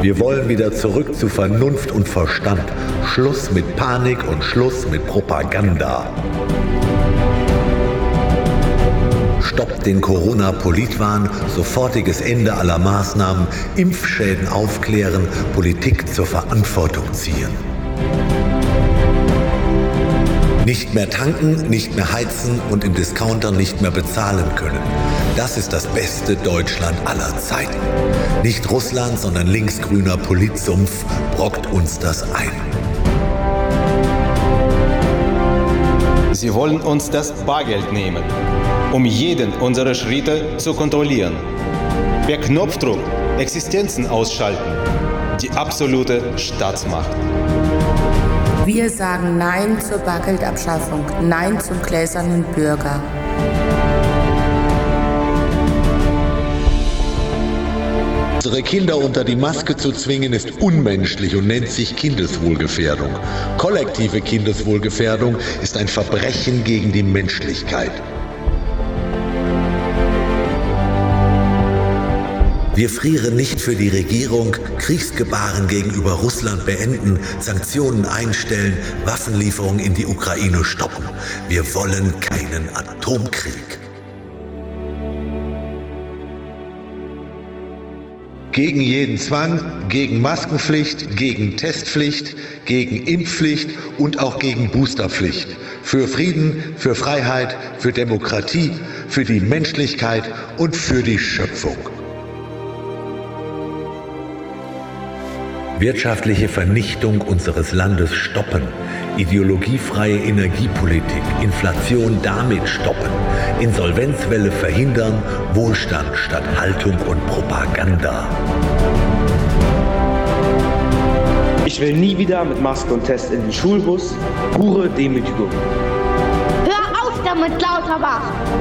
Wir wollen wieder zurück zu Vernunft und Verstand. Schluss mit Panik und Schluss mit Propaganda. Stoppt den Corona-Politwahn, sofortiges Ende aller Maßnahmen, Impfschäden aufklären, Politik zur Verantwortung ziehen. Nicht mehr tanken, nicht mehr heizen und im Discounter nicht mehr bezahlen können. Das ist das beste Deutschland aller Zeiten. Nicht Russland, sondern linksgrüner Politsumpf brockt uns das ein. Sie wollen uns das Bargeld nehmen, um jeden unserer Schritte zu kontrollieren. Per Knopfdruck Existenzen ausschalten. Die absolute Staatsmacht. Wir sagen Nein zur Bargeldabschaffung, Nein zum gläsernen Bürger. Unsere Kinder unter die Maske zu zwingen, ist unmenschlich und nennt sich Kindeswohlgefährdung. Kollektive Kindeswohlgefährdung ist ein Verbrechen gegen die Menschlichkeit. Wir frieren nicht für die Regierung, Kriegsgebaren gegenüber Russland beenden, Sanktionen einstellen, Waffenlieferungen in die Ukraine stoppen. Wir wollen keinen Atomkrieg. Gegen jeden Zwang, gegen Maskenpflicht, gegen Testpflicht, gegen Impfpflicht und auch gegen Boosterpflicht. Für Frieden, für Freiheit, für Demokratie, für die Menschlichkeit und für die Schöpfung. Wirtschaftliche Vernichtung unseres Landes stoppen, ideologiefreie Energiepolitik, Inflation damit stoppen, Insolvenzwelle verhindern, Wohlstand statt Haltung und Propaganda. Ich will nie wieder mit Maske und Test in den Schulbus. Pure Demütigung. Hör auf damit, Lauterbach!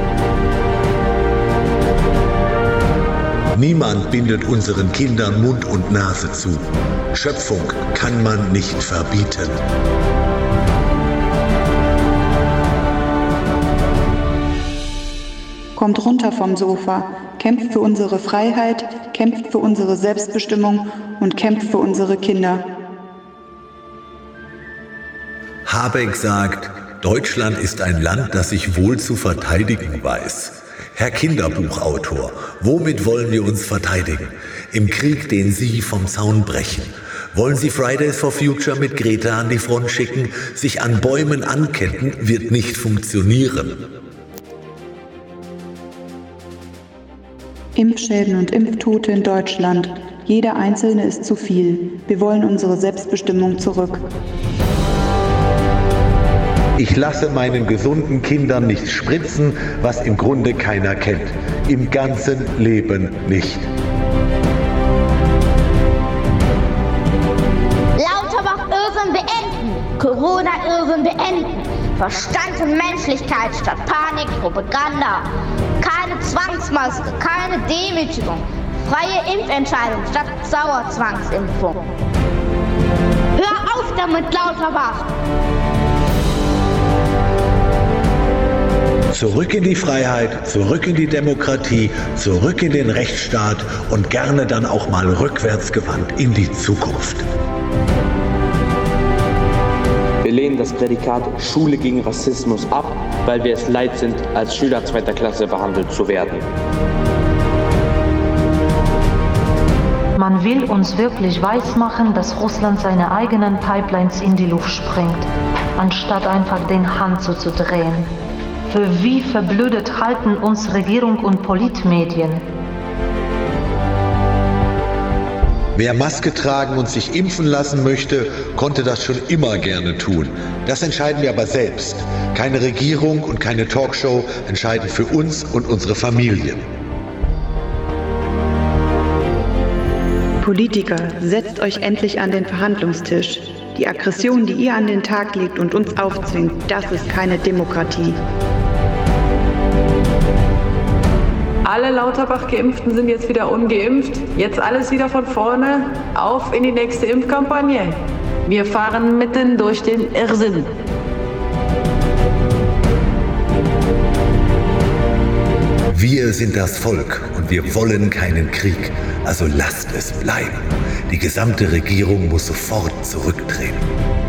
Niemand bindet unseren Kindern Mund und Nase zu. Schöpfung kann man nicht verbieten. Kommt runter vom Sofa, kämpft für unsere Freiheit, kämpft für unsere Selbstbestimmung und kämpft für unsere Kinder. Habeck sagt, Deutschland ist ein Land, das sich wohl zu verteidigen weiß. Herr Kinderbuchautor, womit wollen wir uns verteidigen? Im Krieg, den Sie vom Zaun brechen. Wollen Sie Fridays for Future mit Greta an die Front schicken? Sich an Bäumen anketten, wird nicht funktionieren. Impfschäden und Impftote in Deutschland. Jeder Einzelne ist zu viel. Wir wollen unsere Selbstbestimmung zurück. Ich lasse meinen gesunden Kindern nicht spritzen, was im Grunde keiner kennt. Im ganzen Leben nicht. Lauterbach-Irrsinn beenden. Corona-Irrsinn beenden. Verstand und Menschlichkeit statt Panik, Propaganda. Keine Zwangsmaske, keine Demütigung. Freie Impfentscheidung statt Sauerzwangsimpfung. Hör auf damit, Lauterbach! Zurück in die Freiheit, zurück in die Demokratie, zurück in den Rechtsstaat und gerne dann auch mal rückwärtsgewandt in die Zukunft. Wir lehnen das Prädikat Schule gegen Rassismus ab, weil wir es leid sind, als Schüler zweiter Klasse behandelt zu werden. Man will uns wirklich weismachen, dass Russland seine eigenen Pipelines in die Luft sprengt, anstatt einfach den Hahn zuzudrehen. Für wie verblödet halten uns Regierung und Politmedien? Wer Maske tragen und sich impfen lassen möchte, konnte das schon immer gerne tun. Das entscheiden wir aber selbst. Keine Regierung und keine Talkshow entscheiden für uns und unsere Familien. Politiker, setzt euch endlich an den Verhandlungstisch. Die Aggression, die ihr an den Tag legt und uns aufzwingt, das ist keine Demokratie. Alle Lauterbach-Geimpften sind jetzt wieder ungeimpft. Jetzt alles wieder von vorne. Auf in die nächste Impfkampagne. Wir fahren mitten durch den Irrsinn. Wir sind das Volk und wir wollen keinen Krieg. Also lasst es bleiben. Die gesamte Regierung muss sofort zurücktreten.